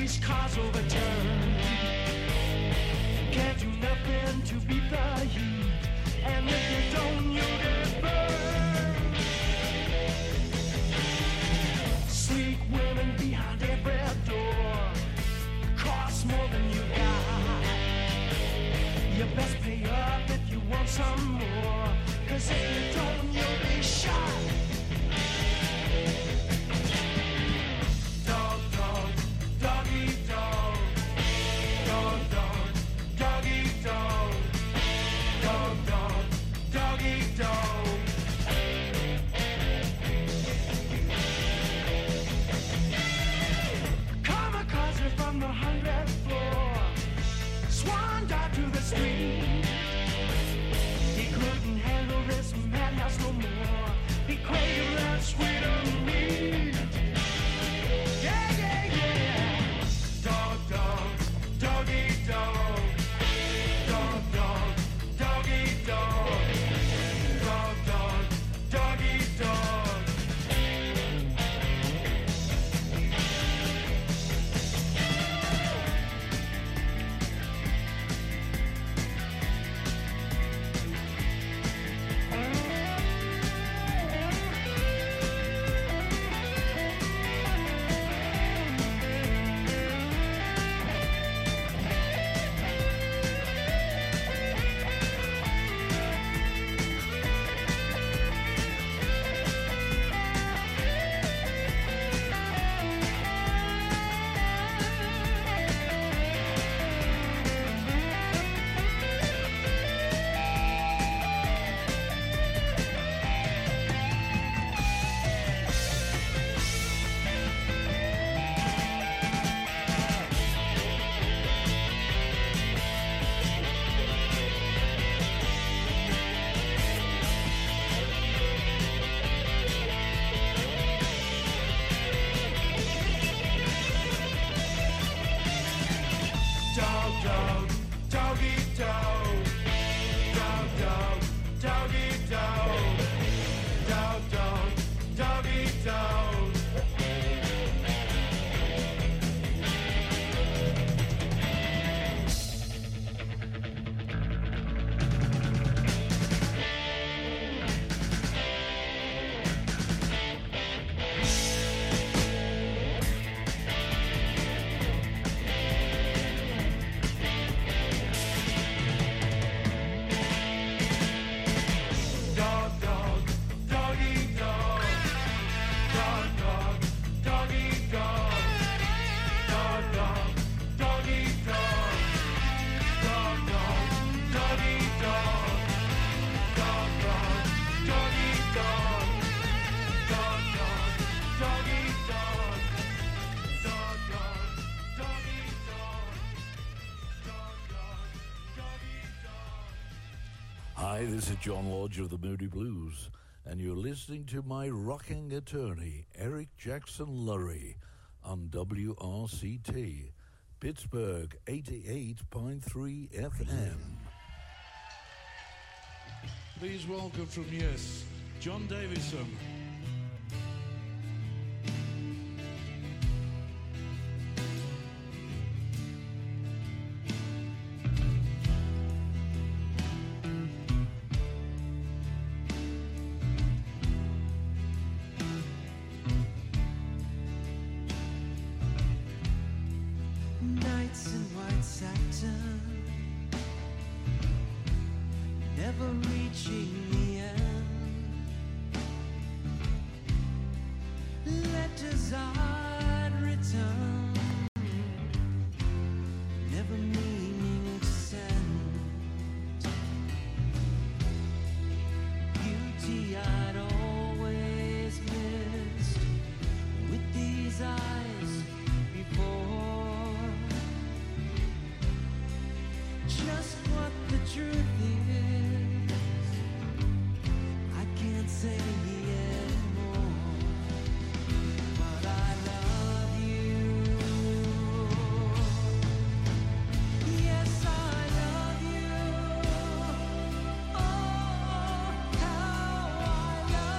these cars overturned. Can't do nothing to beat the heat, and if you don't, you'll get burned. Sleek women behind every door, cost more than you got. You best pay up if you want some more, 'cause if you don't, you'll be shot. Dog, dog, doggy dog. Dog, dog, doggy dog. Dog, dog, doggy dog. Kamikaze from the 100th floor, swan dive to the street. He couldn't handle this madhouse no more. He craved that sweeter meat. Yeah, yeah, yeah. Dog, dog, doggy dog. Dog, dog, doggy dog. Dog, dog, doggy dog. Dog, dog, doggy dog. Dog, dog, doggy dog. Dog, dog, doggy dog. Dog, dog, doggy dog. Dog, dog, doggy dog. Dog, dog, doggy dog. Dog, dog, doggy dog. Dog, dog, doggy dog. Dog, dog, doggy dog. Dog, dog, doggy dog. Dog, dog, doggy dog. Hi, this is John Lodge of the Moody Blues, and you're listening to my rocking attorney, Eric Jackson Lurie, on WRCT, Pittsburgh 88.3 FM. Please welcome from Yes, John Davison. Nights in white satin, never reaching the end. Letters I'd return, never meaning to send. Beauty I'd always missed with these eyes before. Just what the truth is, I can't say anymore. But I love you. Yes, I love you. Oh, how I love you.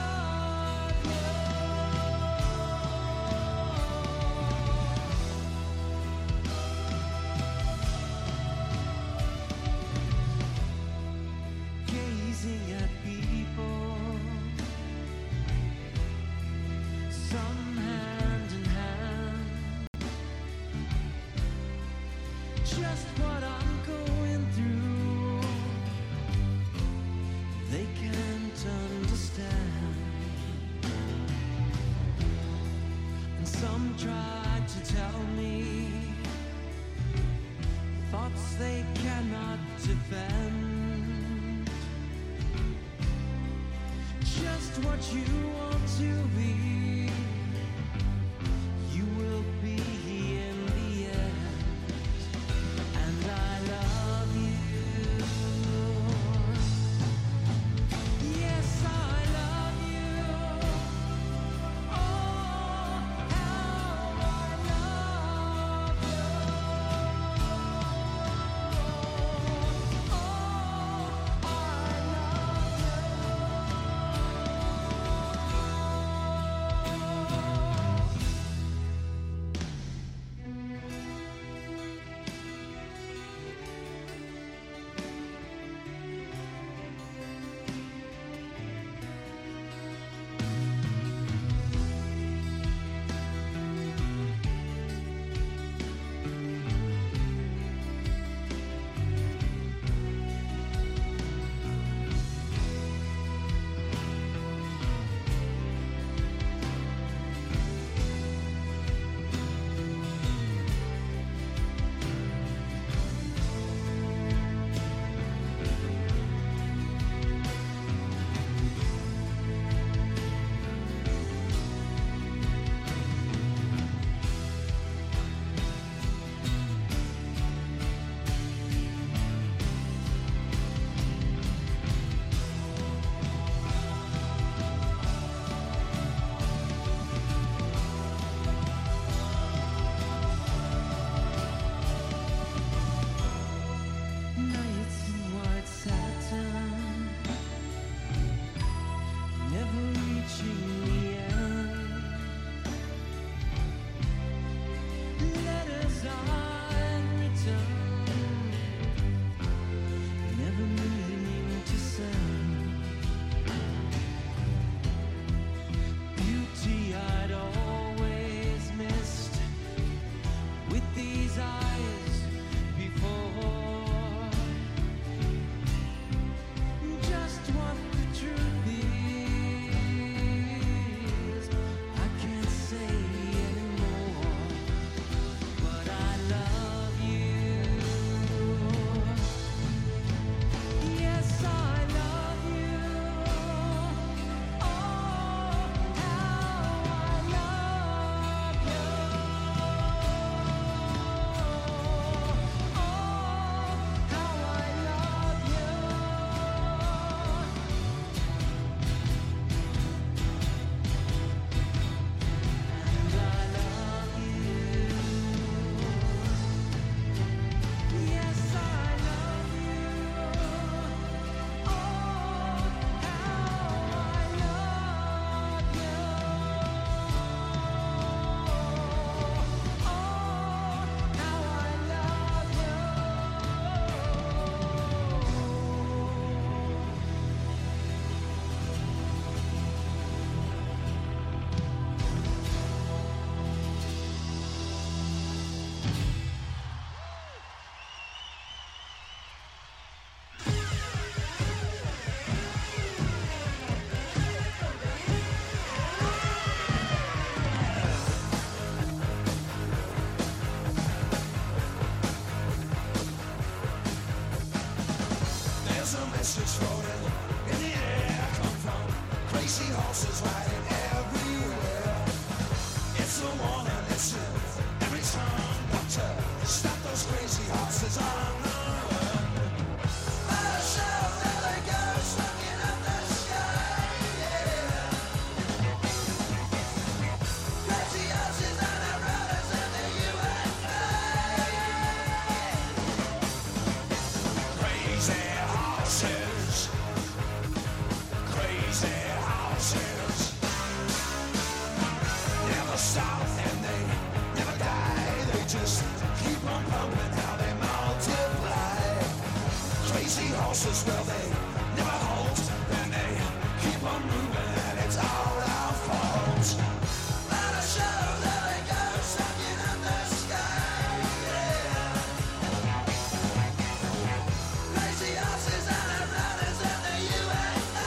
just what you want to be. You will be in the end, and I love you. Yes, I love you. Oh, how I love you. Oh, I love nights in white satin, never reaching the end. Letters unwritten, never meaning to send. Beauty I'd always missed with these eyes before. Just what the truth is, I can't say anymore, but I love you. Yes, I love you. Oh, how I love you. Oh, how I love you. And I love you. Yes, I love you. Oh, how I love you. Oh, how I love you. There's a message floating in the air, come from crazy horses riding everywhere. It's a warning, listen, every time, doctor, stop those crazy horses on the run. Let us show that they go smoking up the sky, yeah. Crazy horses and their riders in the USA. Crazy horses, crazy horses, never stop and they never die. They just keep on pumping, how they multiply. Crazy horses, well they never halt and they keep on moving and it's all our fault. Let us show that they go sucking up the sky, yeah. Crazy horses and their riders in the USA.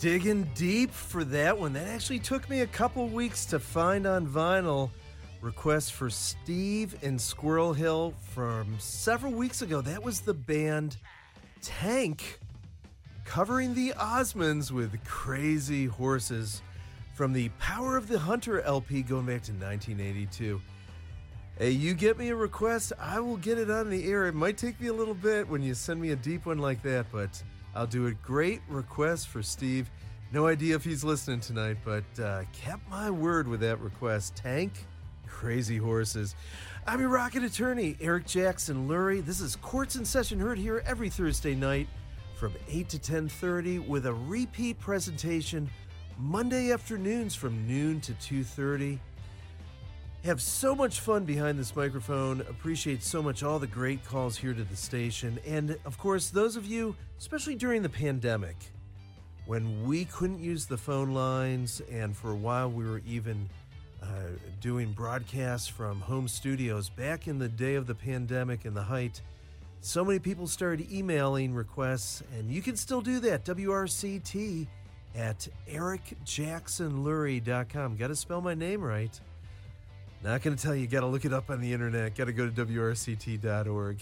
digging deep for that one. That actually took me a couple weeks to find on vinyl. Request for Steve in Squirrel Hill from several weeks ago. That was the band Tank covering the Osmonds with Crazy Horses from the Power of the Hunter LP going back to 1982. Hey, you get me a request, I will get it on the air. It might take me a little bit when you send me a deep one like that, but I'll do it. Great request for Steve. No idea if he's listening tonight, but kept my word with that request. Tank, Crazy Horses. I'm your rocket attorney, Eric Jackson Lurie. This is Courts in Session, heard here every Thursday night from 8 to 10:30 with a repeat presentation Monday afternoons from noon to 2:30. Have so much fun behind this microphone. Appreciate so much all the great calls here to the station. And, of course, those of you, especially during the pandemic, when we couldn't use the phone lines, and for a while we were even doing broadcasts from home studios back in the day of the pandemic and the height, so many people started emailing requests, and you can still do that. WRCT at ericjacksonlurie.com. Got to spell my name right. Not going to tell you, got to look it up on the internet. Got to go to WRCT.org.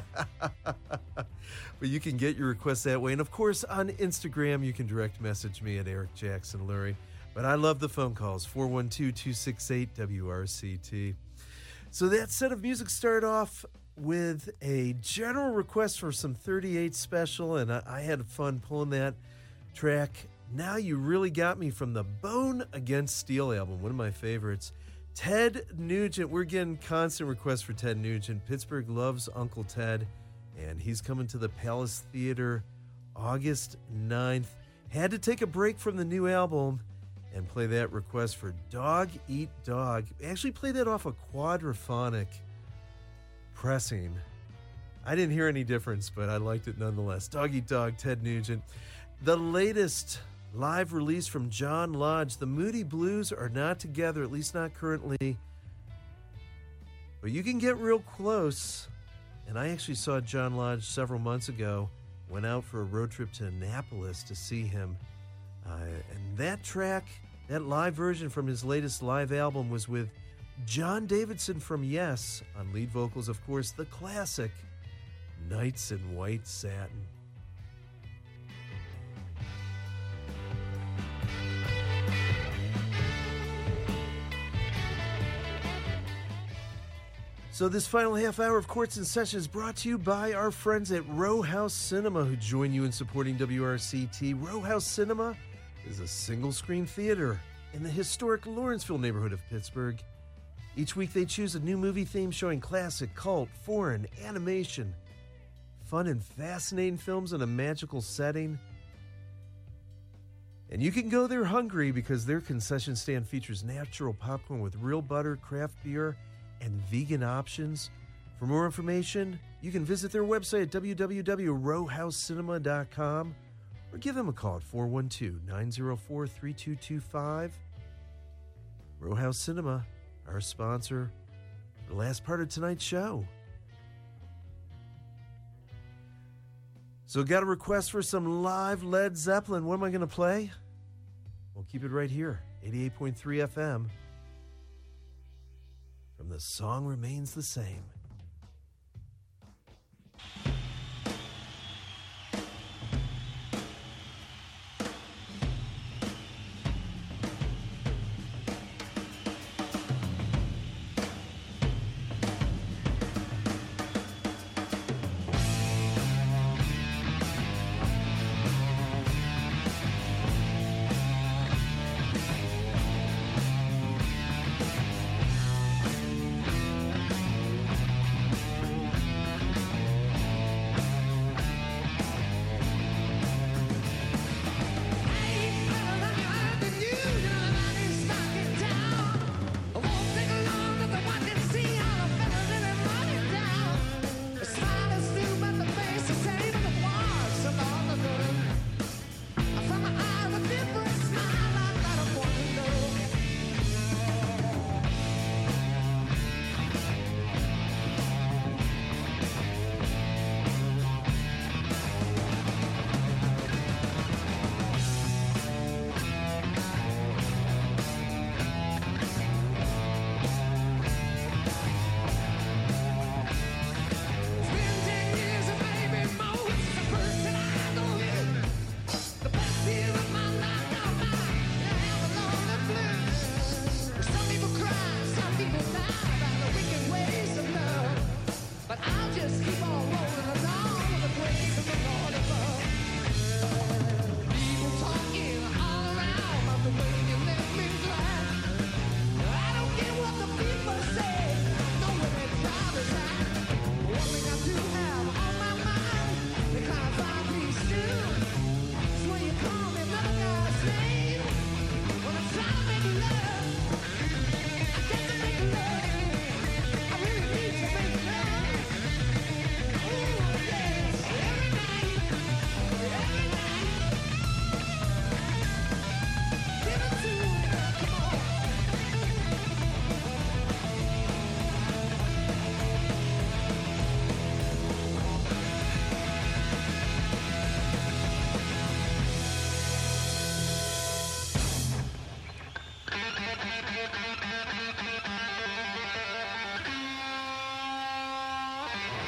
But you can get your requests that way. And, of course, on Instagram, you can direct message me at Eric Jackson Lurie. But I love the phone calls, 412-268-WRCT. So that set of music started off with a general request for some 38 special, and I had fun pulling that track. Now You Really Got Me from the Bone Against Steel album, one of my favorites. Ted Nugent, we're getting constant requests for Ted Nugent. Pittsburgh loves Uncle Ted, and he's coming to the Palace Theater August 9th. Had to take a break from the new album and play that request for Dog Eat Dog. Actually play that off a quadraphonic pressing. I didn't hear any difference, but I liked it nonetheless. Dog Eat Dog, Ted Nugent. The latest live release from John Lodge. The Moody Blues are not together, at least not currently. But you can get real close. And I actually saw John Lodge several months ago. Went out for a road trip to Annapolis to see him. And that track, that live version from his latest live album was with John Davidson from Yes on lead vocals, of course, the classic Nights in White Satin. So this final half hour of Courts in Session is brought to you by our friends at Row House Cinema, who join you in supporting WRCT. Row House Cinema is a single-screen theater in the historic Lawrenceville neighborhood of Pittsburgh. Each week they choose a new movie theme showing classic, cult, foreign, animation, fun and fascinating films in a magical setting. And you can go there hungry because their concession stand features natural popcorn with real butter, craft beer, and vegan options. For more information, you can visit their website at www.rowhousecinema.com or give them a call at 412-904-3225. Row House Cinema, our sponsor for the last part of tonight's show. So got a request for some live Led Zeppelin. What am I going to play? We'll keep it right here, 88.3 FM. From The Song Remains the Same.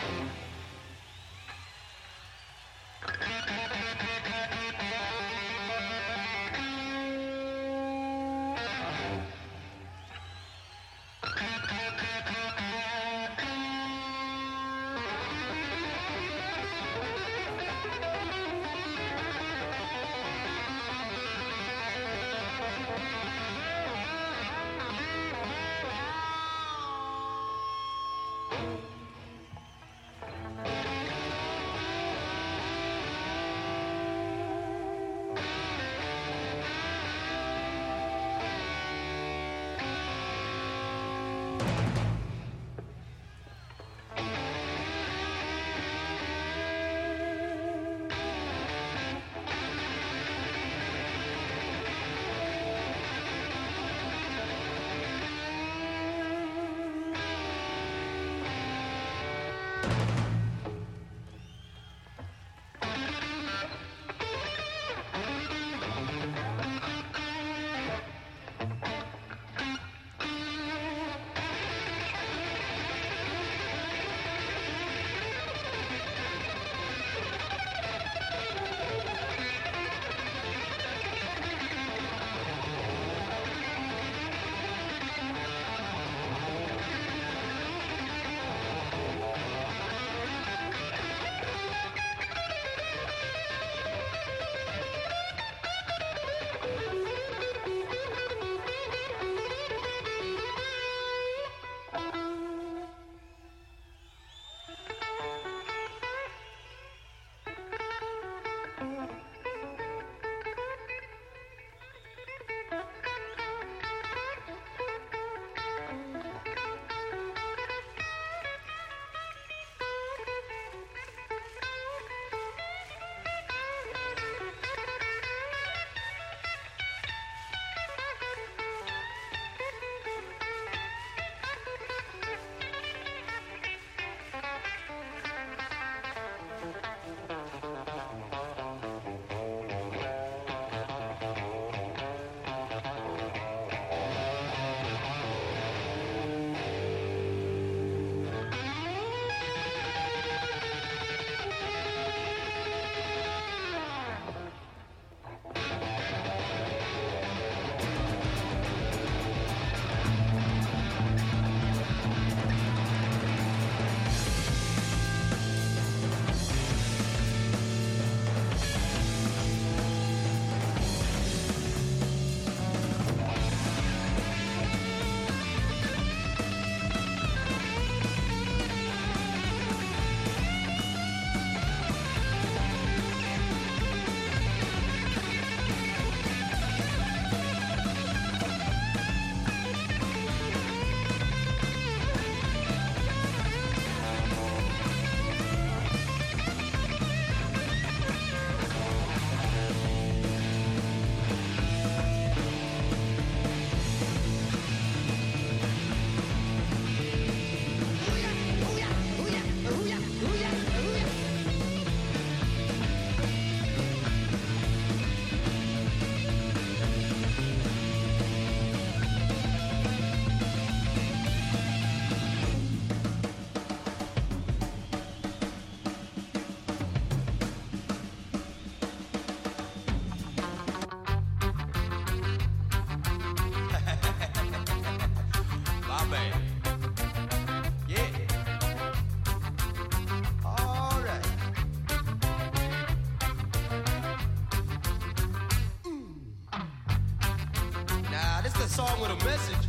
song with a message.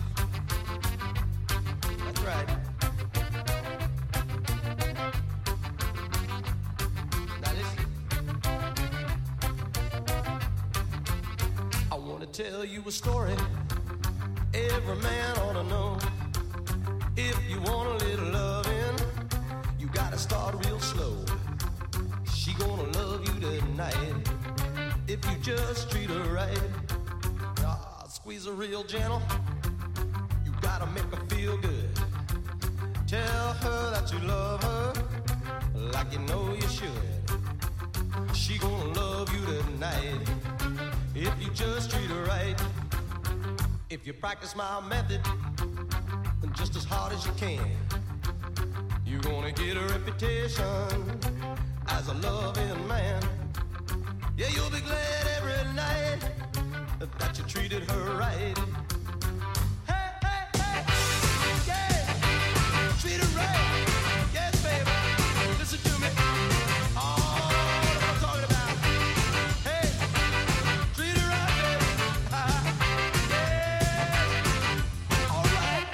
That's right. Now listen. I want to tell you a story every man ought to know. If you want a little loving, you gotta start real slow. She gonna love you tonight if you just treat her right. Squeeze her real gentle. You gotta make her feel good. Tell her that you love her like you know you should. She gonna love you tonight if you just treat her right. If you practice my method just as hard as you can, You're gonna get a reputation as a loving man. Yeah, you'll be glad every night that you treated her right. Hey, hey, hey, yeah, treat her right. Yes, baby, listen to me. All what I'm talking about. Hey, treat her right, baby. Yeah, all right.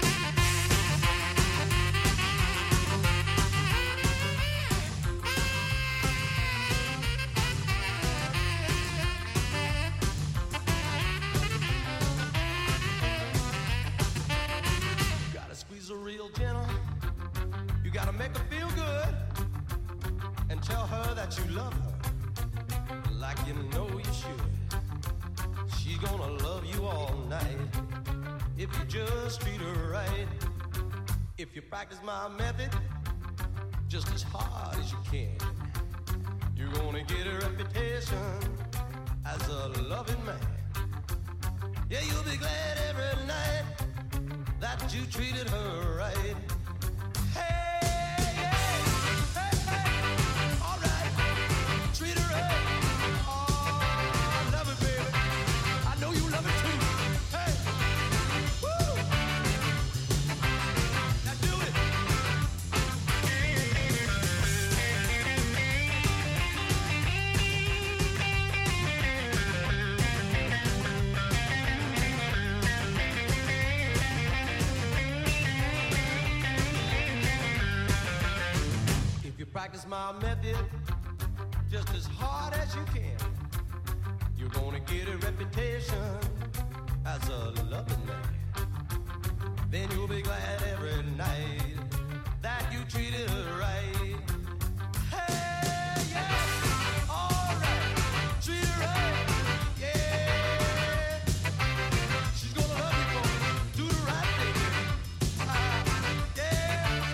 Squeeze her real gentle. You gotta make her feel good and tell her that you love her like you know you should. She's gonna love you all night if you just treat her right. If you practice my method just as hard as you can, you're gonna get a reputation as a loving man. Yeah, you'll be glad every night that you treated her right. Hey, yeah, hey, hey, all right, treat her right. Oh, I love it, baby. I know you love it too. Hey, woo, now do it. Practice my method just as hard as you can. You're gonna get a reputation as a loving man. Then you'll be glad every night that you treated her right. Hey, yeah, all right, treat her right, yeah. She's gonna love you for it. Do the right thing, yeah.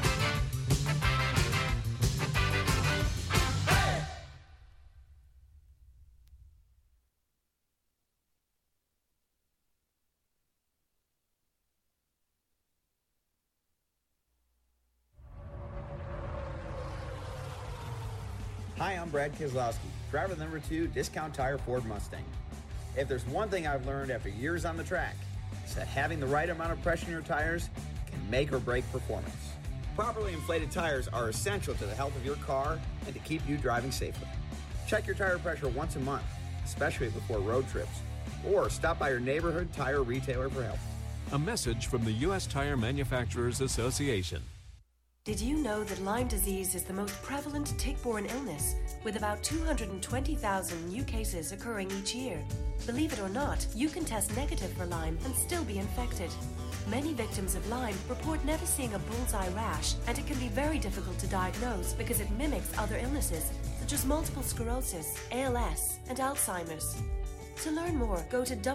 Hi, I'm Brad Keselowski, driver number 2, Discount Tire Ford Mustang. If there's one thing I've learned after years on the track, it's that having the right amount of pressure in your tires can make or break performance. Properly inflated tires are essential to the health of your car and to keep you driving safely. Check your tire pressure once a month, especially before road trips, or stop by your neighborhood tire retailer for help. A message from the U.S. Tire Manufacturers Association. Did you know that Lyme disease is the most prevalent tick-borne illness, with about 220,000 new cases occurring each year? Believe it or not, you can test negative for Lyme and still be infected. Many victims of Lyme report never seeing a bullseye rash, and it can be very difficult to diagnose because it mimics other illnesses, such as multiple sclerosis, ALS, and Alzheimer's. To learn more, go to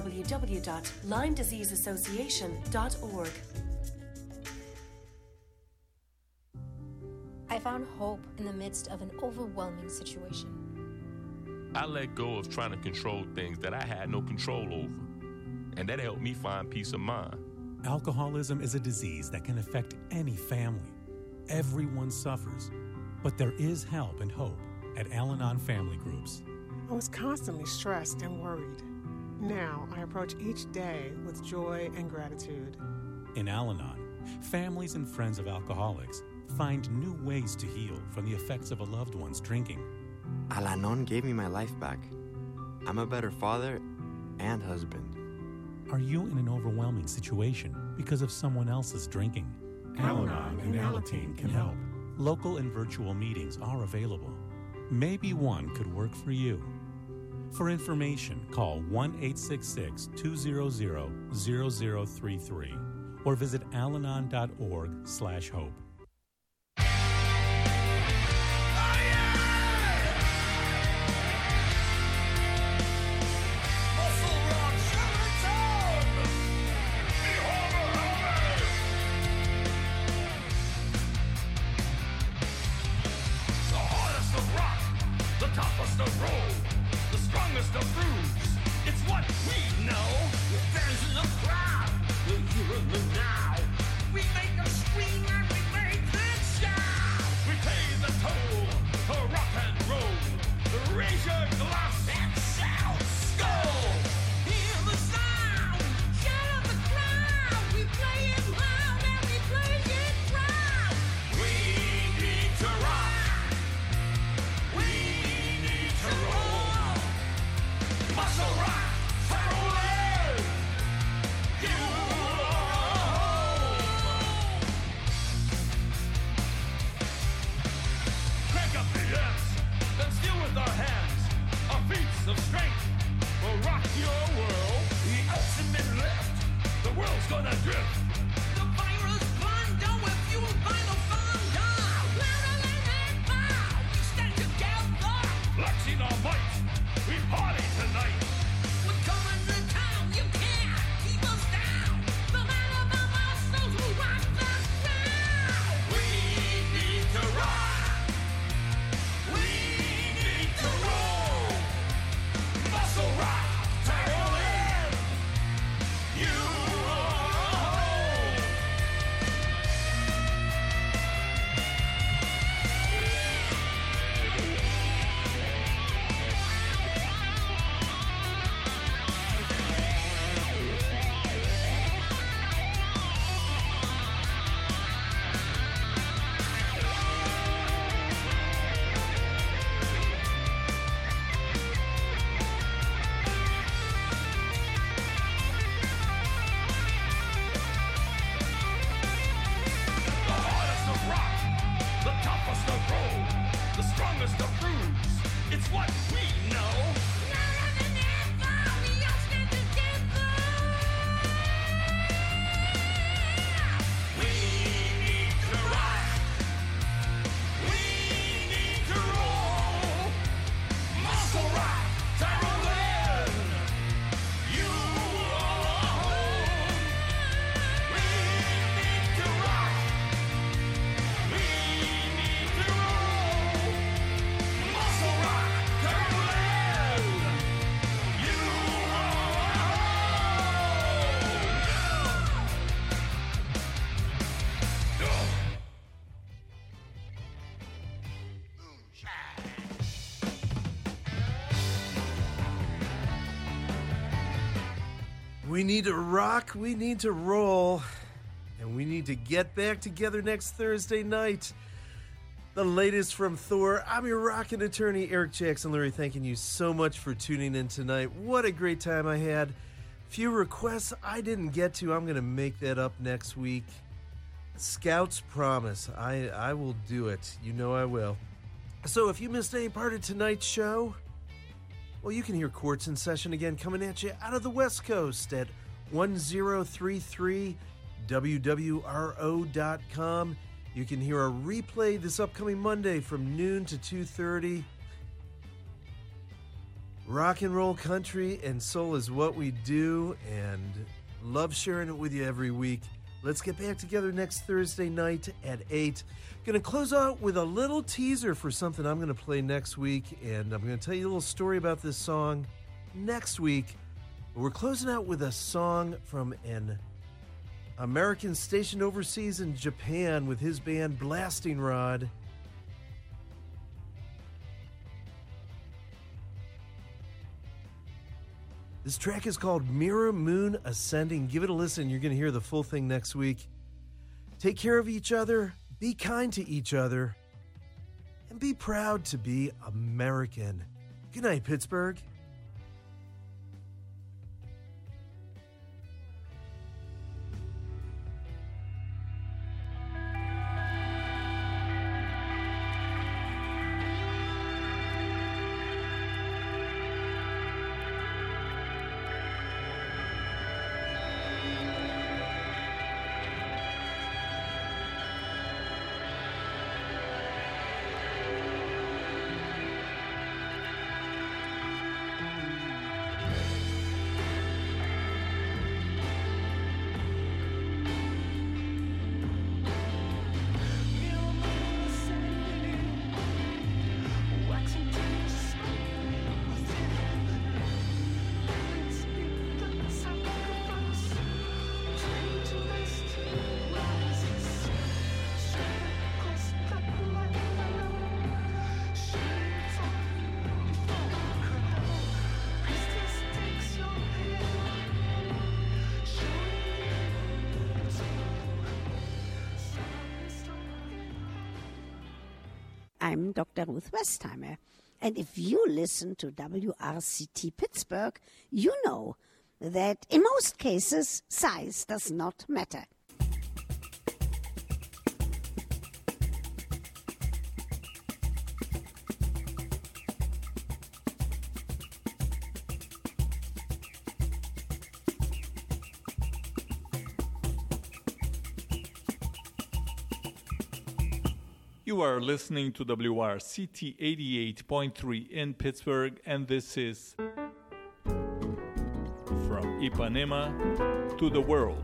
www.LymeDiseaseAssociation.org. I found hope in the midst of an overwhelming situation. I let go of trying to control things that I had no control over, and that helped me find peace of mind. Alcoholism is a disease that can affect any family. Everyone suffers, but there is help and hope at Al-Anon Family Groups. I was constantly stressed and worried. Now I approach each day with joy and gratitude. In Al-Anon, families and friends of alcoholics find new ways to heal from the effects of a loved one's drinking. Al-Anon gave me my life back. I'm a better father and husband. Are you in an overwhelming situation because of someone else's drinking? Al-Anon and Alateen can help. Local and virtual meetings are available. Maybe one could work for you. For information, call 1-866-200-0033 or visit alanon.org/hope. Toughest of roll, the strongest of brews. It's what we know. We're fans in the crowd. We're here in the now. We make them scream and we We need to rock, we need to roll, and we need to get back together next Thursday night. The latest from Thor. I'm your rockin' attorney, Eric Jackson Lurie, thanking you so much for tuning in tonight. What a great time I had. Few requests I didn't get to. I'm going to make that up next week. Scouts promise. I will do it. You know I will. So if you missed any part of tonight's show, well, you can hear Courts in Session again coming at you out of the West Coast at 1033WWRO.com. You can hear a replay this upcoming Monday from noon to 2:30. Rock and roll, country, and soul is what we do, and love sharing it with you every week. Let's get back together next Thursday night at 8. Going to close out with a little teaser for something I'm going to play next week, and I'm going to tell you a little story about this song next week. We're closing out with a song from an American stationed overseas in Japan with his band Blasting Rod. This track is called Mirror Moon Ascending. Give it a listen. You're going to hear the full thing next week. Take care of each other. Be kind to each other. And be proud to be American. Good night, Pittsburgh. I'm Dr. Ruth Westheimer, and if you listen to WRCT Pittsburgh, you know that in most cases, size does not matter. You are listening to WRCT 88.3 in Pittsburgh, and this is From Ipanema to the World.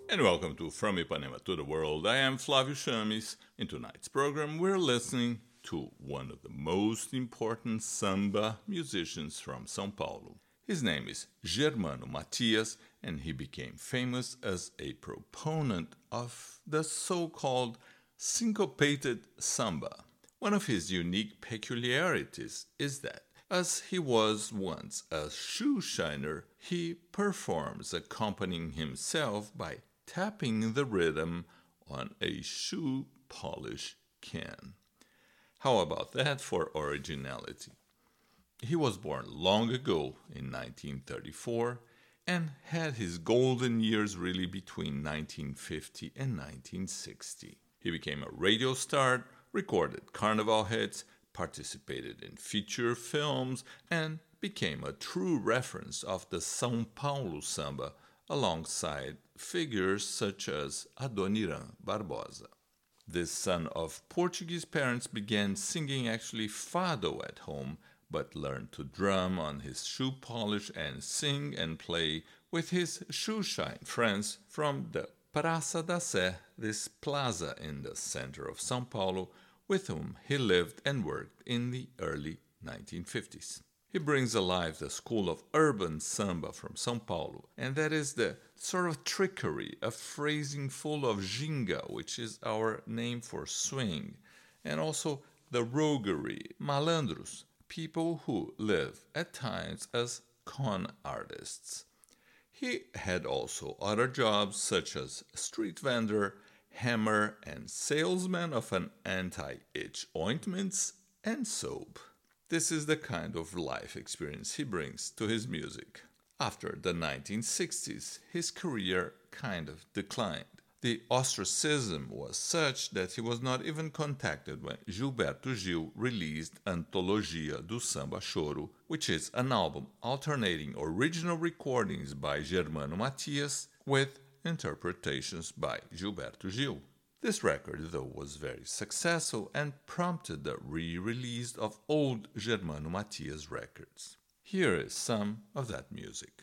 And welcome to From Ipanema to the World. I am Flavio Chames. In tonight's program, we're listening to one of the most important samba musicians from São Paulo. His name is Germano Matias, and he became famous as a proponent of the so-called syncopated samba. One of his unique peculiarities is that, as he was once a shoe shiner, he performs accompanying himself by tapping the rhythm on a shoe polish can. How about that for originality? He was born long ago in 1934 and had his golden years really between 1950 and 1960. He became a radio star, recorded carnival hits, participated in feature films, and became a true reference of the São Paulo samba alongside figures such as Adoniran Barbosa. This son of Portuguese parents began singing actually fado at home, but learned to drum on his shoe polish and sing and play with his shoe shine friends from the Praça da Sé, this plaza in the center of São Paulo, with whom he lived and worked in the early 1950s. He brings alive the school of urban samba from São Paulo, and that is the sort of trickery, a phrasing full of ginga, which is our name for swing, and also the roguery, malandros, people who live at times as con artists. He had also other jobs such as street vendor, hammer, and salesman of an anti-itch ointments and soap. This is the kind of life experience he brings to his music. After the 1960s, his career kind of declined. The ostracism was such that he was not even contacted when Gilberto Gil released Antologia do Samba Choro, which is an album alternating original recordings by Germano Matias with interpretations by Gilberto Gil. This record, though, was very successful and prompted the re-release of old Germano Matias records. Here is some of that music.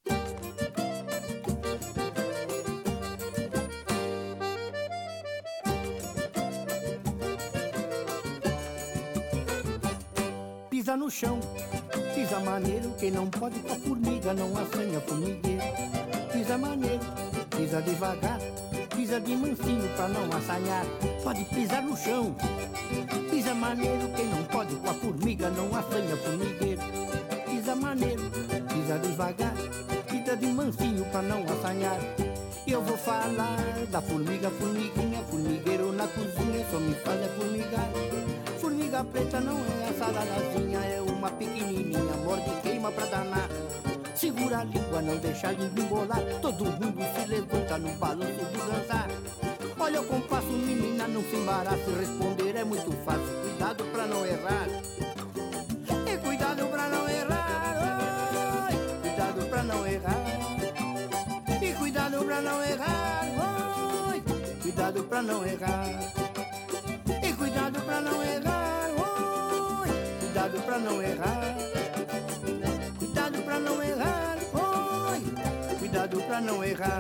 Pisa no chão, pisa maneiro, quem não pode com a formiga não assanha formigueiro. Pisa maneiro, pisa devagar, pisa de mansinho pra não assanhar. Pode pisar no chão, pisa maneiro, quem não pode com a formiga não assanha formigueiro. Pisa maneiro, pisa devagar, pisa de mansinho pra não assanhar. Eu vou falar da formiga, formiguinha, formigueiro na cozinha, só me faz é formigar. Formiga preta não é a saladazinha, é uma pequenininha, morde e queima pra danar. Segura a língua, não deixa a língua embolar, todo mundo se levanta no balanço do dançar. Olha o compasso, menina, não se embarace, responder é muito fácil, cuidado pra não errar. E cuidado pra não errar, oi, cuidado pra não errar. E cuidado pra não errar, oi, cuidado pra não errar. E cuidado pra não errar, oi, cuidado pra não errar. Cuidado pra não errar, oi, cuidado pra não errar.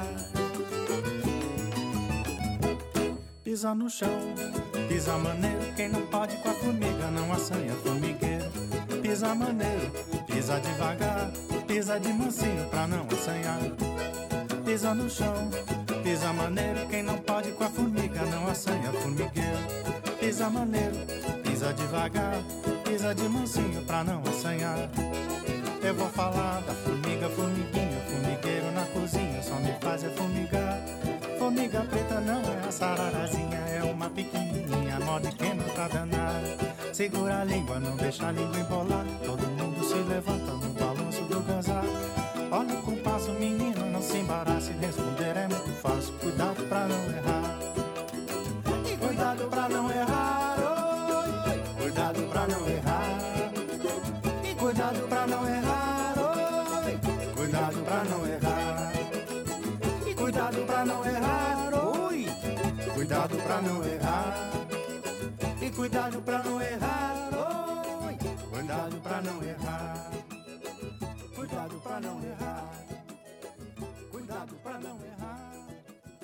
Pisa no chão, pisa maneiro, quem não pode com a formiga não assanha formigueiro. Pisa maneiro, pisa devagar, pisa de mansinho pra não assanhar. Pisa no chão, pisa maneiro, quem não pode com a formiga não assanha formigueiro. Pisa maneiro, pisa devagar, pisa de mansinho pra não assanhar. Eu vou falar da formiga, formiguinha, formigueiro na cozinha, só me faz é formigar. Formiga preta não é a sararazinha, é uma pequenininha, morde e queima pra danar. Segura a língua, não deixa a língua embolar, todo mundo se levanta no balanço do ganzar. Olha o compasso, menino, não se embarace, responder é muito fácil, cuidado pra não errar. E cuidado pra não errar, oi, cuidado pra não errar. E cuidado pra não errar, oi, cuidado pra não errar. E cuidado pra não errar, oi, cuidado pra não errar. E cuidado pra não errar, oi, cuidado pra não errar. Cuidado pra não errar, cuidado pra não errar.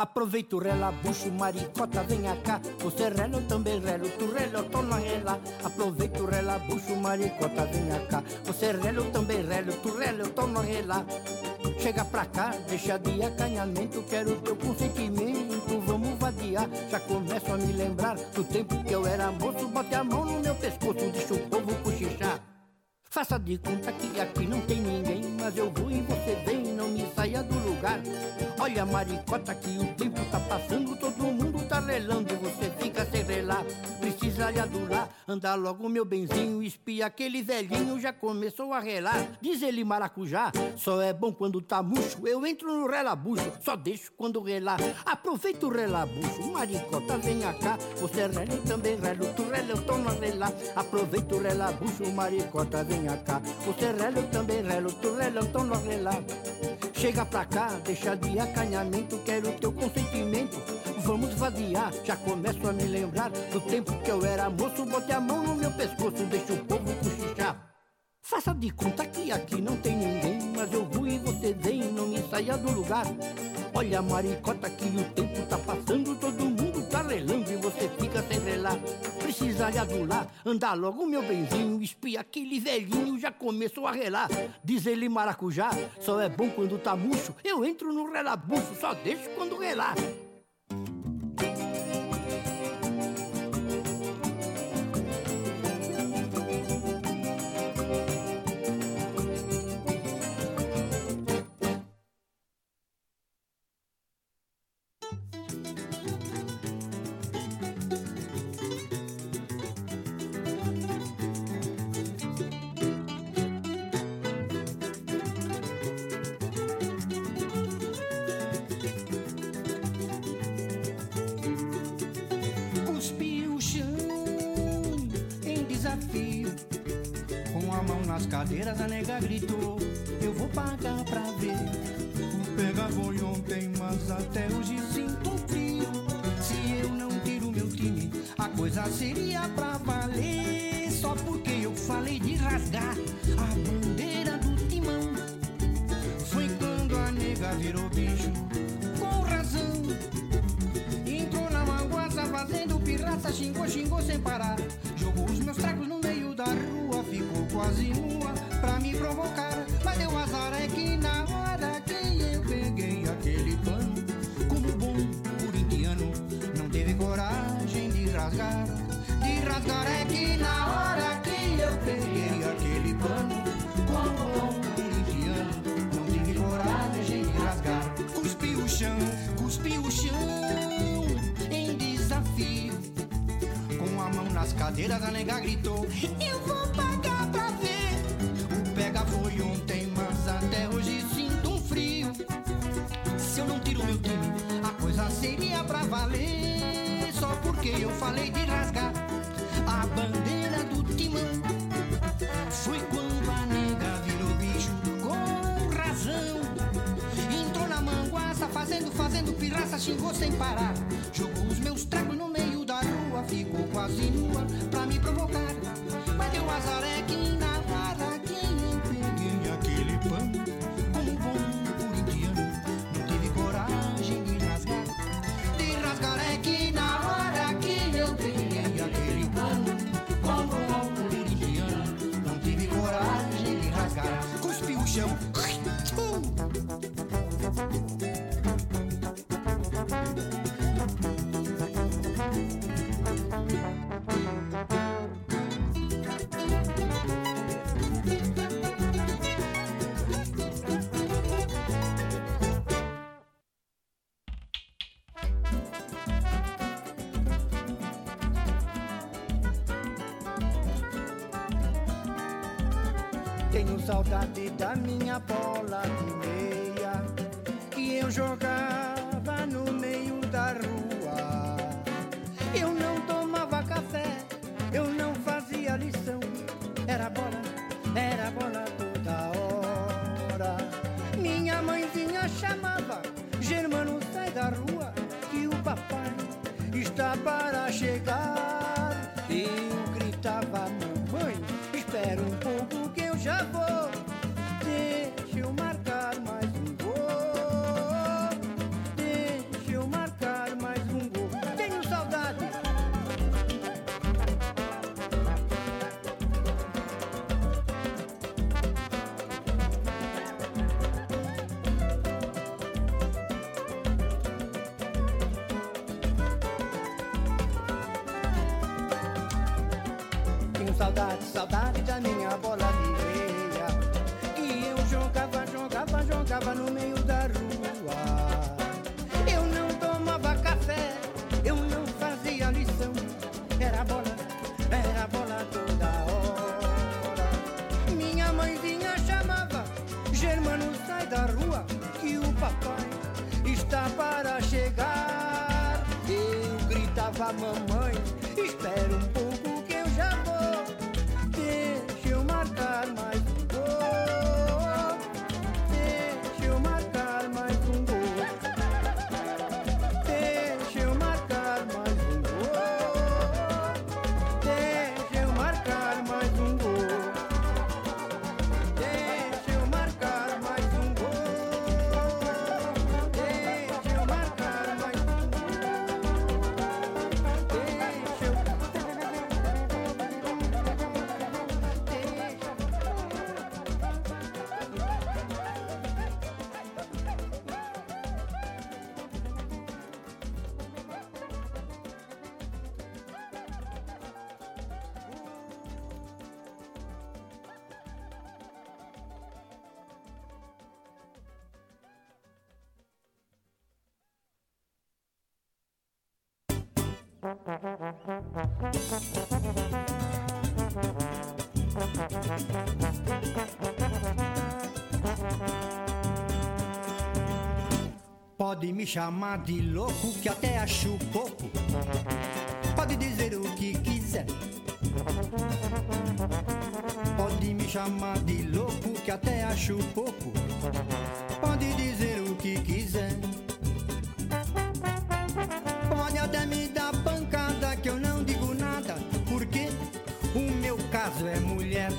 Aproveita o relabucho, maricota, venha cá. Você rela, eu também relo, tu rela, eu tô na rela. Aproveita o relabucho, maricota, venha cá. Você rela, eu também relo, tu rela, eu tô na rela. Chega pra cá, deixa de acanhamento, quero teu consentimento, vamos vadiar. Já começo a me lembrar do tempo que eu era moço, bote a mão no meu pescoço, deixa o povo cochichar. Faça de conta que aqui não tem ninguém, mas eu vou e você vem, não me saia do lugar. Olha, maricota, que o tempo tá passando, todo mundo tá relando e você fica sem relar. Precisa lhe adular, anda logo meu benzinho, espia aquele velhinho, já começou a relar. Diz ele, maracujá, só é bom quando tá murcho, eu entro no relabucho, só deixo quando relar. Aproveita o relabucho, maricota, venha cá. Você rela, eu também relo, tu rela, eu tô na relar. Aproveita o relabucho, maricota, venha cá. Você rela, eu também relo, tu rela, eu tô na relar. Chega pra cá, deixa de acanhamento, quero teu consentimento, vamos vadiar. Já começo a me lembrar do tempo que eu era moço, bote a mão no meu pescoço, deixa o povo cochichar. Faça de conta que aqui não tem ninguém, mas eu vou e você vem, não me saia do lugar. Olha, maricota, que o tempo tá passando, todo mundo tá relando e você fica sem relar. Precisa lhe adular, anda logo meu benzinho, espia aquele velhinho, já começou a relar. Diz ele, maracujá, só é bom quando tá murcho, eu entro no relabucho, só deixo quando relar. Cadeiras, a nega gritou, eu vou pagar pra ver. O pega foi ontem, mas até hoje sinto frio. Se eu não tiro meu time, a coisa seria pra valer. Só porque eu falei de rasgar a bandeira do timão. Foi quando a nega virou bicho, com razão. Entrou na manguaça fazendo pirraça, xingou sem parar. Jogou os meus tragos no meio da rua, ficou quase nua pra me provocar. Mas deu azar é que na hora que eu peguei aquele pano, como bom corintiano, não teve coragem de rasgar. É que na hora que eu peguei aquele pano, como bom corintiano, não tive coragem de rasgar. Cuspi o chão em desafio. Com a mão nas cadeiras, a nega gritou, eu vou pagar pra ver. O pega foi ontem, mas até hoje sinto um frio. Se eu não tiro meu time, a coisa seria pra valer. Só porque eu falei de rasgar a bandeira do timão. Foi quando a nega virou bicho, com razão. Entrou na manguaça fazendo pirraça, xingou sem parar. Jogou os meus tragos no meio da rua, ficou quase nua pra me provocar. Mas deu azar é que na hora que eu peguei aquele pano, como bom corintiano, não tive coragem de rasgar. É que na hora que eu peguei aquele pano, como bom corintiano, não tive coragem de rasgar. Cuspi o chão. Tenho saudade da minha bola de meia, que eu jogava no meio da rua. Eu não tomava café, eu não fazia lição. Era bola toda hora. Minha mãezinha chamava, Germano, sai da rua, que o papai está para chegar. Eu gritava, mamãe, espera um pouco que eu já vou. Deixa eu marcar mais um gol. Deixa eu marcar saudade, saudade da minha bola de meia, que eu jogava, jogava, jogava no meio da rua. Eu não tomava café, eu não fazia lição, era bola toda hora. Minha mãezinha chamava, Germano, sai da rua, que o papai está para chegar. Eu gritava, mamãe, espera um pouco que eu já vou, deixa eu marcar mais um gol, deixa eu marcar mais um gol, deixa eu marcar mais um gol, deixa eu marcar mais um gol, deixa eu marcar mais um gol, deixa eu marcar mais um gol. Pode me chamar de louco, que até acho pouco. Pode dizer o que quiser. Pode me chamar de louco, que até acho pouco. Pode dizer o que quiser. Pode até me dar pancada, que eu não digo nada, porque o meu caso é mulher.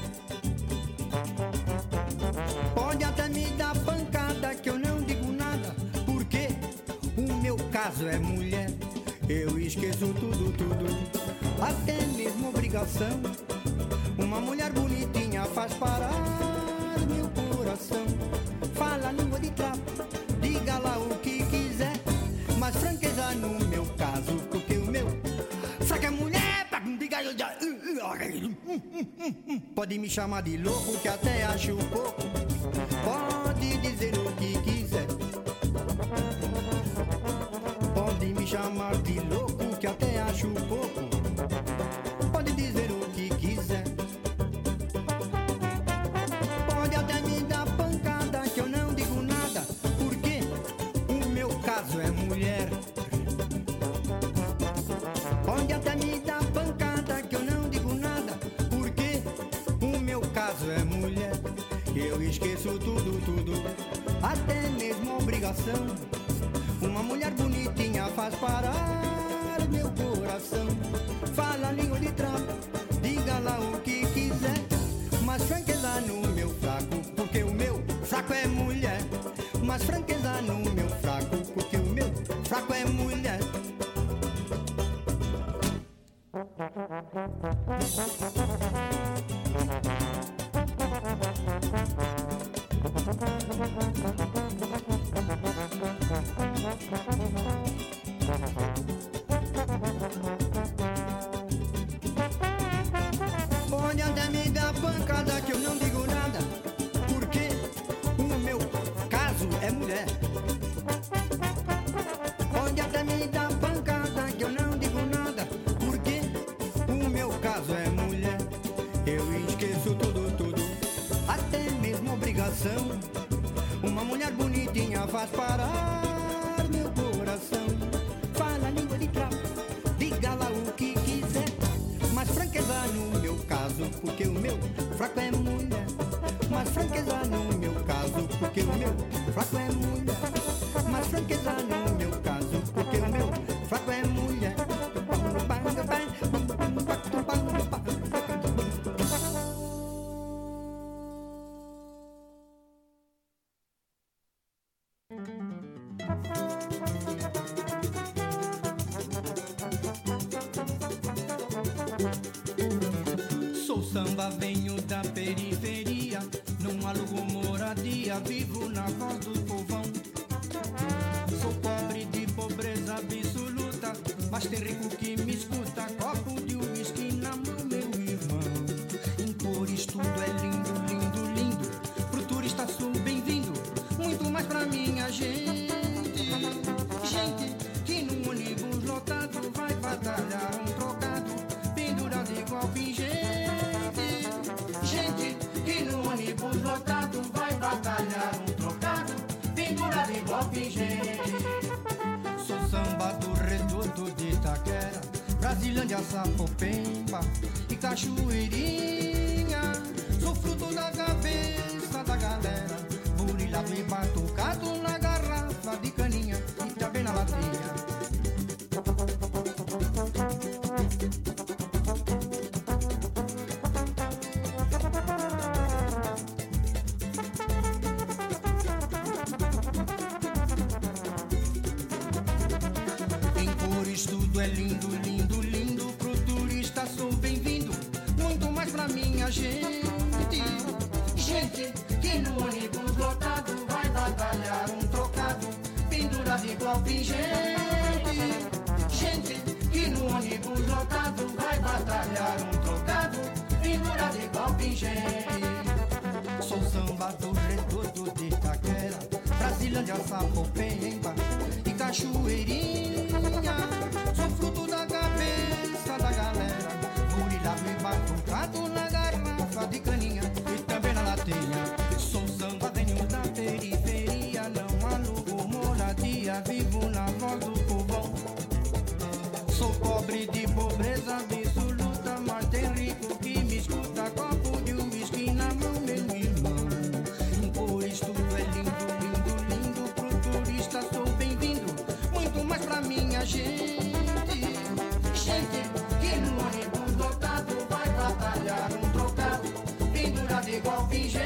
Pode até me dar pancada, que eu não digo nada, porque o meu caso é mulher. Eu esqueço tudo, tudo, até mesmo obrigação. Uma mulher bonitinha faz parar meu coração. Fala a língua de trapo, diga lá o que quiser, mas franqueza no meu caso, porque o meu fraco é mulher. Pode me chamar de louco, que até acho pouco. Pode dizer o que quiser. Pode me chamar de louco, que até acho pouco. Pode dizer o que quiser. Pode até me dar pancada, que eu não digo nada, porque o meu caso é mulher. Pode até me dar pancada, que eu não digo nada, porque o meu caso é mulher. Eu esqueço tudo, tudo, até mesmo obrigação. Uma mulher bonitinha faz parar meu coração. Fala a língua de trapo, diga lá o que quiser, mas franqueza no meu fraco, porque o meu fraco é mulher. Mas franqueza no meu fraco, porque o meu fraco é mulher. Pode até me dar pancada, que eu não digo nada, porque o meu caso é mulher. Pode até me dar pancada, que eu não digo nada, porque o meu caso é mulher. Eu esqueço tudo, tudo, até mesmo obrigação. Uma mulher bonitinha faz parar meu coração. Fala a língua de trapo, diga lá o que quiser, mas franqueza no meu caso, porque o meu fraco é mulher. Mas franqueza no meu caso, porque o meu fraco é mulher. Mas franqueza no meu caso, porque o meu fraco é mulher. Sou samba, venho da periferia, não alugo moradia, vivo na voz do povão. Sou pobre de pobreza absoluta, mas tem rico que me escuta, copo de uísque na mão, meu irmão. gente. Gente que no ônibus lotado vai batalhar um trocado pendurado igual pingente. Gente que no ônibus lotado vai batalhar um trocado pendurado igual pingente. Sou samba do reduto de Itaquera, Brasilândia, Sapopemba e Cachoeirinha. Sou fruto da cabeça da galera, burilhado e batucado na garrafa de caninha e também na latinha. Em cores tudo é lindo, lindo, lindo. Pro turista sou bem-vindo, muito mais pra minha gente. Gente que no ônibus lotado vai batalhar um trocado pendurado igual pingente. Gente que no ônibus lotado vai batalhar um trocado pendurado igual pingente. Sou samba do reduto de Itaquera, Brasilândia, Sapopemba e Cachoeirinha. Sou fruto da cabeça da galera, burilhado e batucado na garrafa de caninha e também na latinha. Sou samba, venho da periferia, não alugo moradia, vivo na voz do povão. Sou pobre de pobreza absoluta, mas tem rico que me escuta, copo de uísque na mão, meu irmão. Por isso tudo é lindo, lindo, lindo. Pro turista sou bem-vindo, muito mais pra minha gente. Gente que no ônibus lotado vai batalhar um trocado pendurado igual pingente.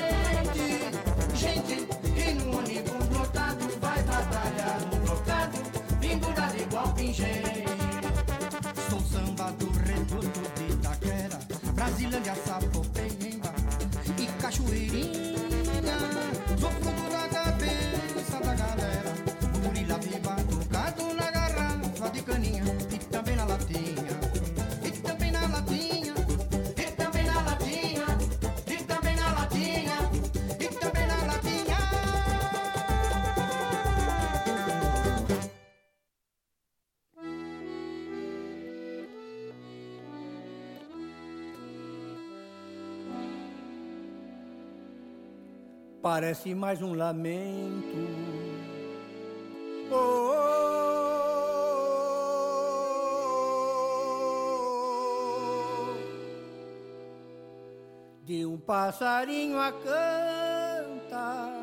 Gente que no ônibus lotado vai batalhar um trocado pendurado igual pingente. Sou samba do reduto de Itaquera, Brasilândia, Sapopemba e Cachoeirinha. Sou fruto da cabeça da galera, burilhado e batucado na garrafa de caninha e também na latinha. E também na latinha. E também na latinha. E também na latinha. E também na latinha. Parece mais um lamento. Oh, de um passarinho a cantar,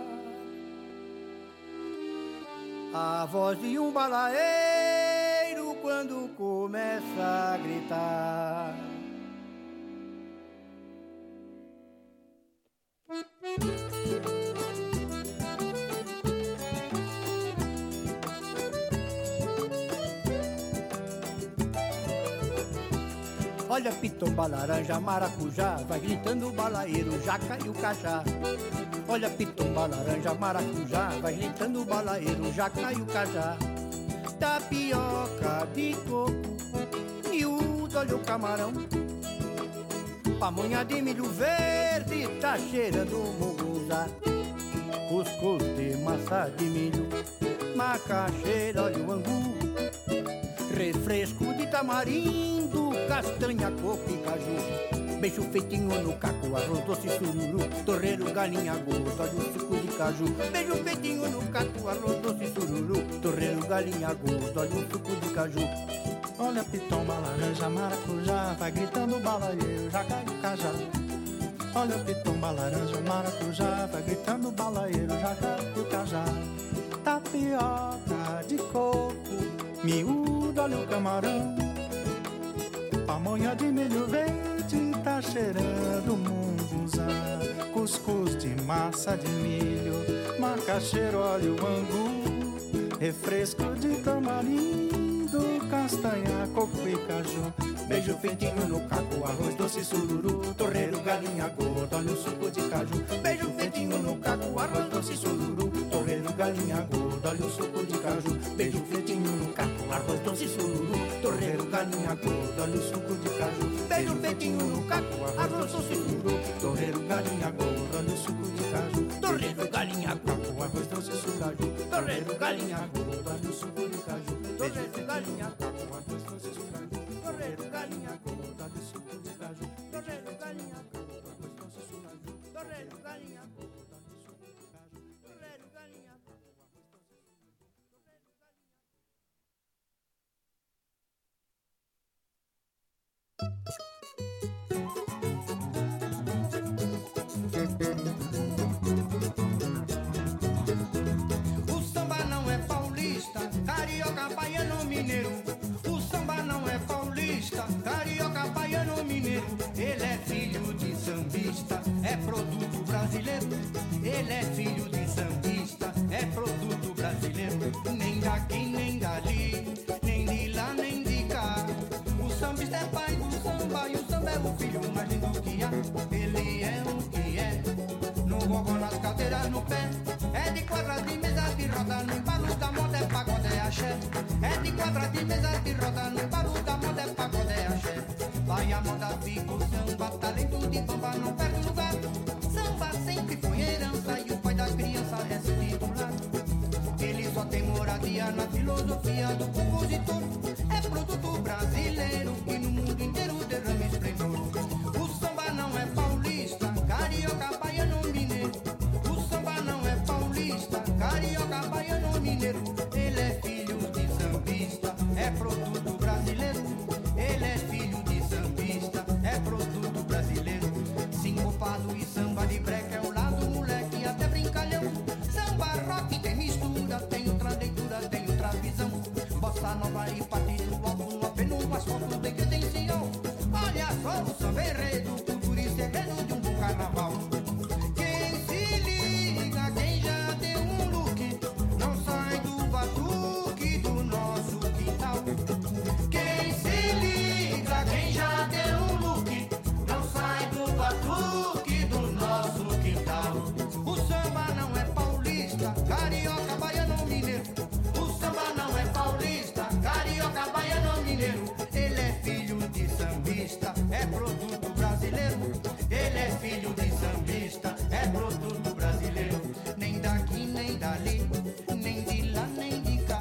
a voz de um balaeiro quando começa a gritar. Olha pitomba, laranja, maracujá, vai gritando o balaeiro, jaca e o cajá. Olha pitomba, laranja, maracujá, vai gritando o balaeiro, jaca e o cajá. Tapioca de coco, miúdo, olha o camarão. Pamonha de milho verde, tá cheirando munguzá. Cuscuz de massa de milho, macaxeira, olha o angu. Refresco de tamarindo, castanha, coco e caju. Beijo feitinho no caco, arroz doce, sururu, torreiro, galinha, gordo, olha o suco de caju. Beijo feitinho no caco, arroz doce, sururu, torreiro, galinha, gordo, olha o suco de caju. Olha pitomba, laranja, maracujá, vai gritando o balaeiro, já cai o cajá. Olha pitomba, laranja, maracujá, vai gritando o balaeiro, já cai o cajá. Tapioca de coco, miúdo, olha o camarão. Pamonha de milho verde, tá cheirando munguzá. Cuscuz de massa de milho, macaxeira, olha o angu. Refresco de tamarindo, castanha, coco e caju. Beijo feitinho no caco, arroz doce, sururu, torreiro, galinha, gordo, olha o suco de caju. Beijo feitinho no caco, arroz doce, sururu, torreiro, galinha, gordo, olha o suco de caju. Beijo feitinho no caco, arroz doce, sururu, torreiro, galinha, gordo, olha o suco de caju. Beijo feitinho no caco, arroz doce, sururu, torreiro, galinha, gordo, olha o suco de caju. Torreiro, galinha, gordo, arroz doce, sururu. torreiro, galinha gorda no suco de caju. Torreiro, galinha gorda, gostoso de caju. Torreiro, galinha gorda no suco de caju. Torreiro, galinha gorda, gostoso de caju. Torreiro, galinha gorda no suco de caju. Torreiro, galinha gorda, O samba não é paulista, carioca, baiano, mineiro. O samba não é paulista, carioca, baiano, mineiro. Ele é filho de sambista, é produto brasileiro. Ele é filho de sambista, é produto brasileiro. Nem daqui, nem dali, nem de lá, nem de cá. O sambista é pai do samba e o samba é o filho mais lindo que há. Ele é o que é, no gogó, nas cadeiras, no pé. É de quadra, de mesa, de roda, no embalo da moda é pagode, é axé. É de quadra, de mesa, de roda, no embalo da moda é pagode, é axé. Vai a moda, fica o samba, talento de bamba, não perde lugar. Samba sempre foi herança e o pai da criança é seu titular. Ele só tem moradia na filosofia do compositor. É produto brasileiro que no mundo inteiro derrama esplendor. O samba não é paulista, carioca, baiano, mineiro. O samba não é paulista, carioca, baiano, mineiro. Ele é filho de sambista, é produto brasileiro. Ele é filho de sambista, é produto brasileiro. Sincopado e samba de breca é o lado moleque até brincalhão. Samba rock tem mistura, tem outra leitura, tem outra visão. Bossa nova e partido alto, apenas umas fotos bem credencial. Olha só o samba enredo, cultura e segredo de um bom carnaval. Quem se liga, quem já deu um look, não sai do batuque do nosso quintal. Quem se liga, quem já deu um look, não sai do batuque do nosso quintal. O samba não é paulista, carioca, baiano, mineiro. O samba não é paulista, carioca, baiano, mineiro. Ele é filho de sambista, é produto brasileiro. Ele é filho de sambista, é produto brasileiro. Nem daqui, nem dali, nem de lá, nem de cá.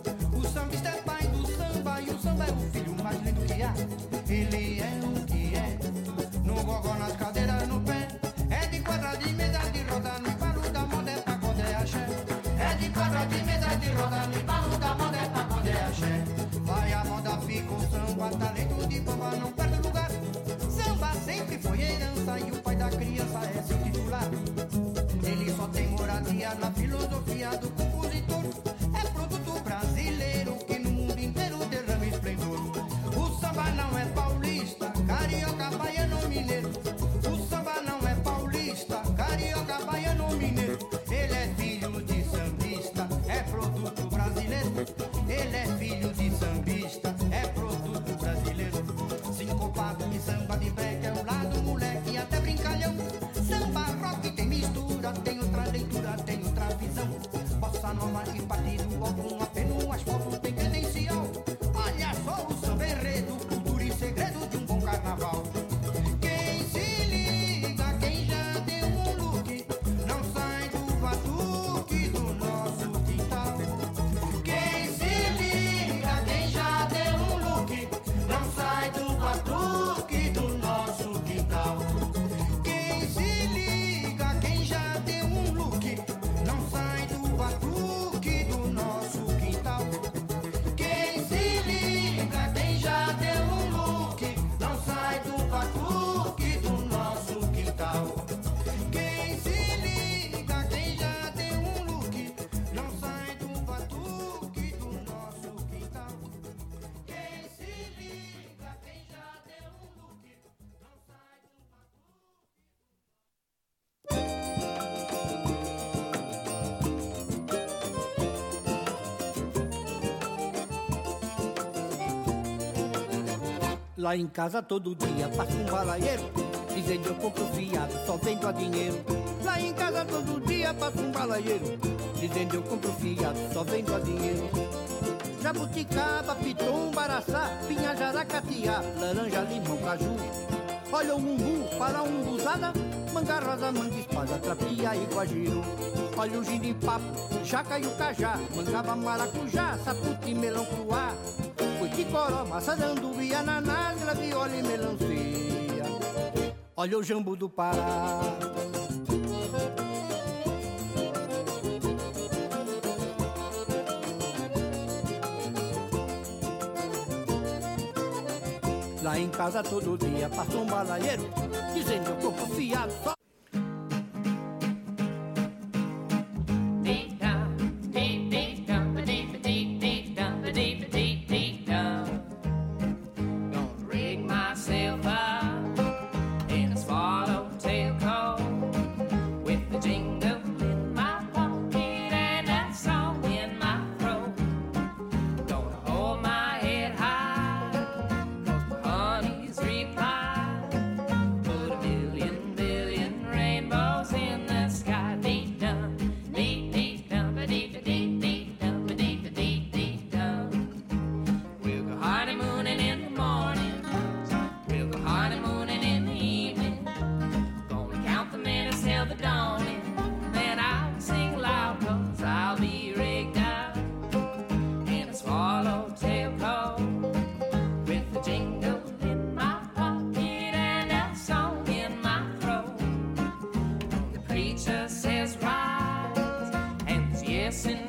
O sambista é pai do samba e o samba é o filho mais lindo que há. Ele é o que é, no gogó, nas cadeiras, no pé. É de quadra, de mesa, de roda, no embalo da moda é pagode, é axé. É de quadra, de mesa, de roda, no embalo da moda é pagode, é axé. Vai a moda, fica o samba, talento de bamba, não perde lugar. Samba sempre foi herança e o pai da criança é seu titular. Ele só tem moradia na filosofia do compositor. É produto brasileiro que no mundo inteiro derrama esplendor. O samba não é paulista, carioca, baiano, mineiro. O samba não é paulista, carioca, baiano, mineiro. Ele é filho de sambista, é produto brasileiro. Ele é filho de sambista, é produto brasileiro. Sincopado e samba de breca é o lado moleque até brincalhão. Samba rock tem mistura, tem outra leitura, tem outra visão. Bossa nova e partido algum, apenas as fotos tem credencial. Olha só o samba enredo, cultura e segredo de um bom carnaval. Quem se liga, quem já deu um look, não sai do batuque do nosso quintal. Quem se liga, quem já deu um look, não sai do batuque do nosso quintal. Quem se liga, quem já deu um look, não sai do batuque do nosso quintal. Quem se liga, quem já deu um look, não sai do batuque do nosso quintal. Quem se liga, quem já deu um look, não sai do batuque do nosso quintal. Quem se liga, quem já deu um look, não sai do Lá em casa todo dia passa um balaieiro, dizendo eu compro fiado, só vendo a dinheiro. Lá em casa todo dia passa um balaieiro, dizendo eu compro fiado, só vendo a dinheiro. Jabuticaba, pitum, baraçá, pinha, jaracatiá, laranja, limão, caju. Olha o umbu, para umbuzada, manga rosa, manga espada, trapia e guajiro. Olha o giripapo, jaca e o cajá, mangaba, maracujá, saputi, melão cruá, coiticoró, maçã d'andubi, ananá, graviola e melancia. Olha o jambu do Pará. Lá em casa todo dia passa um balaieiro, dizendo que eu corpo fiado só. Yes, and